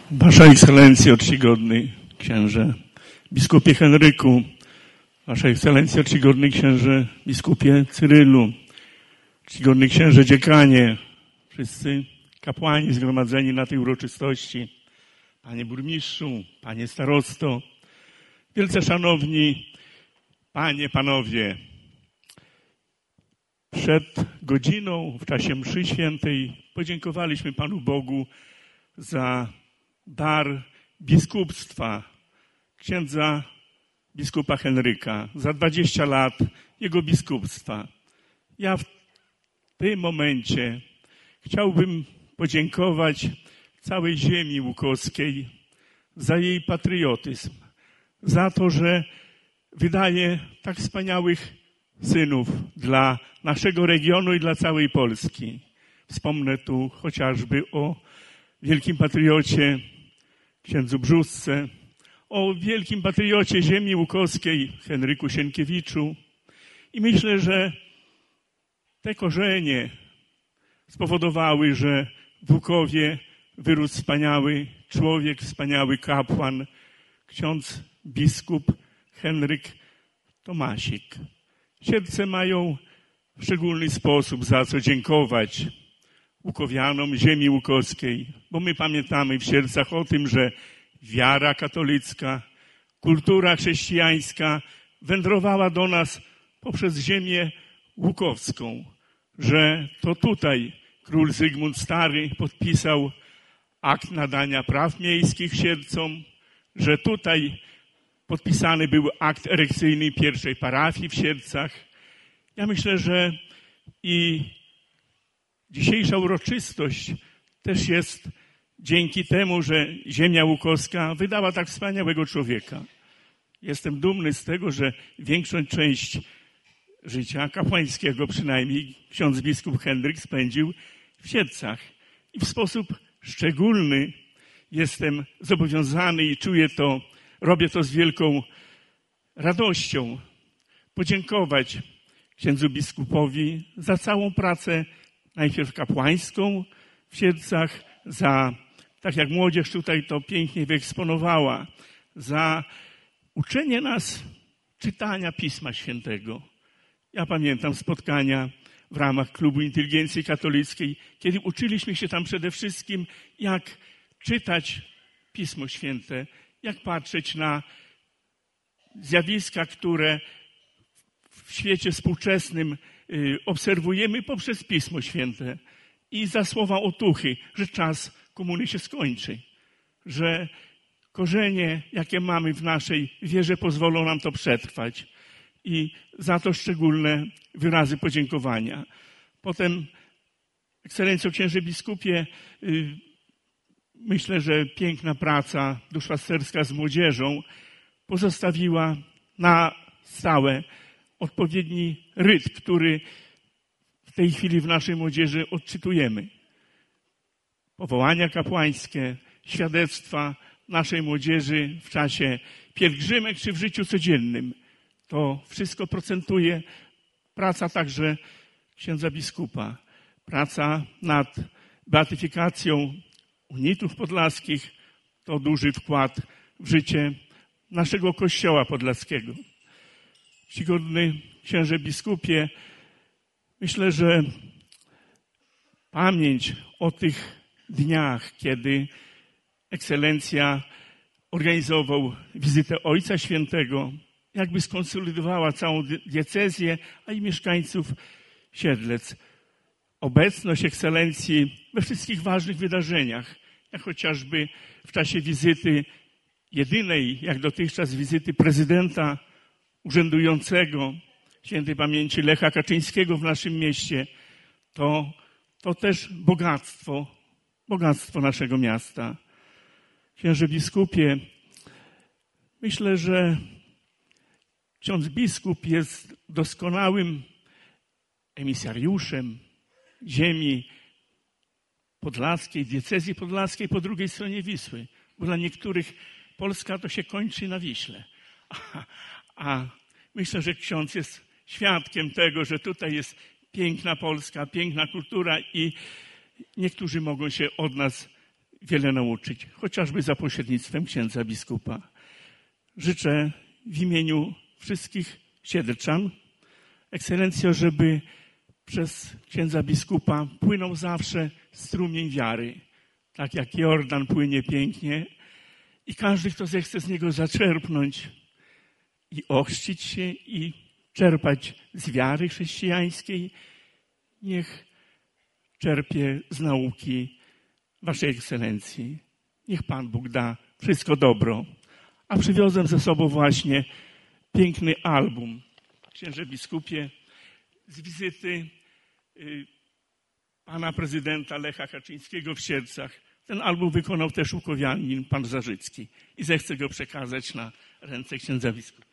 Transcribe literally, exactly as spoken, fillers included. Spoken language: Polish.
Wasza Ekscelencjo, czcigodny księże biskupie Henryku, Wasza Ekscelencjo, czcigodny księże biskupie Cyrylu, czcigodny księże dziekanie, wszyscy kapłani zgromadzeni na tej uroczystości, panie burmistrzu, panie starosto, wielce szanowni panie, panowie. Przed godziną w czasie mszy świętej podziękowaliśmy Panu Bogu za dar biskupstwa księdza biskupa Henryka, za dwadzieścia lat jego biskupstwa. Ja w tym momencie chciałbym podziękować całej ziemi łukowskiej za jej patriotyzm, za to, że wydaje tak wspaniałych synów dla naszego regionu i dla całej Polski. Wspomnę tu chociażby o wielkim patriocie księdzu Brzusce, o wielkim patriocie ziemi łukowskiej Henryku Sienkiewiczu. I myślę, że te korzenie spowodowały, że w Łukowie wyrósł wspaniały człowiek, wspaniały kapłan, ksiądz biskup Henryk Tomasik. Siedlce mają w szczególny sposób za co dziękować łukowianom ziemi łukowskiej, bo my pamiętamy w Siedlcach o tym, że wiara katolicka, kultura chrześcijańska wędrowała do nas poprzez ziemię łukowską, że to tutaj król Zygmunt Stary podpisał akt nadania praw miejskich Siedlcom, że tutaj podpisany był akt erekcyjny pierwszej parafii w Siedlcach. Ja myślę, że i dzisiejsza uroczystość też jest dzięki temu, że ziemia łukowska wydała tak wspaniałego człowieka. Jestem dumny z tego, że większą część życia kapłańskiego przynajmniej ksiądz biskup Henryk spędził w Siedlcach. I w sposób szczególny jestem zobowiązany i czuję to, robię to z wielką radością, podziękować księdzu biskupowi za całą pracę, najpierw kapłańską w Siedlcach, za, tak jak młodzież tutaj to pięknie wyeksponowała, za uczenie nas czytania Pisma Świętego. Ja pamiętam spotkania w ramach Klubu Inteligencji Katolickiej, kiedy uczyliśmy się tam przede wszystkim, jak czytać Pismo Święte, jak patrzeć na zjawiska, które w świecie współczesnym obserwujemy poprzez Pismo Święte i za słowa otuchy, że czas komuny się skończy, że korzenie, jakie mamy w naszej wierze, pozwolą nam to przetrwać i za to szczególne wyrazy podziękowania. Potem, Ekscelencjo księże biskupie, myślę, że piękna praca duszpasterska z młodzieżą pozostawiła na stałe odpowiedni rytm, który w tej chwili w naszej młodzieży odczytujemy. Powołania kapłańskie, świadectwa naszej młodzieży w czasie pielgrzymek czy w życiu codziennym. To wszystko procentuje praca także księdza biskupa. Praca nad beatyfikacją unitów podlaskich to duży wkład w życie naszego Kościoła podlaskiego. Czcigodny księże biskupie, myślę, że pamięć o tych dniach, kiedy Ekscelencja organizował wizytę Ojca Świętego, jakby skonsolidowała całą diecezję, a i mieszkańców Siedlec. Obecność Ekscelencji we wszystkich ważnych wydarzeniach, jak chociażby w czasie wizyty jedynej, jak dotychczas wizyty prezydenta urzędującego świętej pamięci Lecha Kaczyńskiego w naszym mieście, to, to też bogactwo, bogactwo naszego miasta. Księże biskupie, myślę, że ksiądz biskup jest doskonałym emisariuszem ziemi podlaskiej, diecezji podlaskiej po drugiej stronie Wisły, bo dla niektórych Polska to się kończy na Wiśle. A, a myślę, że ksiądz jest świadkiem tego, że tutaj jest piękna Polska, piękna kultura i niektórzy mogą się od nas wiele nauczyć, chociażby za pośrednictwem księdza biskupa. Życzę w imieniu wszystkich siedlczan, Ekscelencjo, żeby przez księdza biskupa płynął zawsze strumień wiary, tak jak Jordan płynie pięknie i każdy, kto zechce z niego zaczerpnąć i ochrzcić się i czerpać z wiary chrześcijańskiej, niech czerpie z nauki Waszej Ekscelencji. Niech Pan Bóg da wszystko dobro. A przywiozłem ze sobą właśnie piękny album, księże biskupie, z wizyty y, pana prezydenta Lecha Kaczyńskiego w Sierdzach. Ten album wykonał też łukowianin pan Zarzycki i zechcę go przekazać na ręce księdza biskupa.